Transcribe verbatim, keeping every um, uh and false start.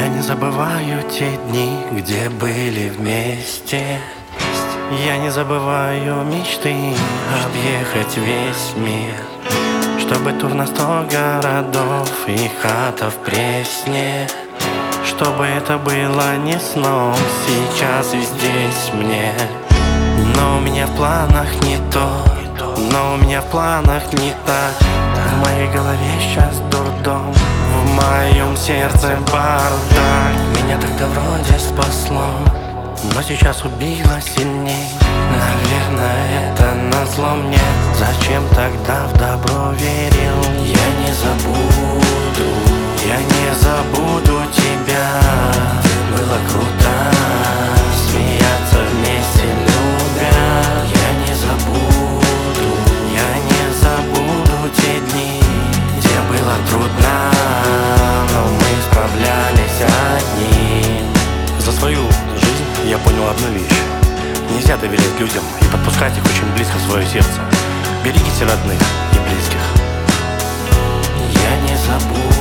Я не забываю те дни, где были вместе. Я не забываю мечты объехать весь мир, чтобы тур на сто городов и хата в Пресне. Чтобы это было не сном сейчас и здесь мне. Но у меня в планах не то, но у меня в планах не так. В моей голове сейчас дурдом, в моем сердце бардак. Меня тогда вроде спасло, но сейчас убило сильней. Наверное, это назло мне. Зачем тогда в добро верил? Я не забуду, я не забуду тебя. Было круто смеяться вместе, любя. Я не забуду, я не забуду те дни, где было трудно, но мы справлялись одни. За свою жизнь я понял одну вещь: нельзя доверять людям и подпускать их очень близко в свое сердце. Берегите родных и близких. Я не забуду.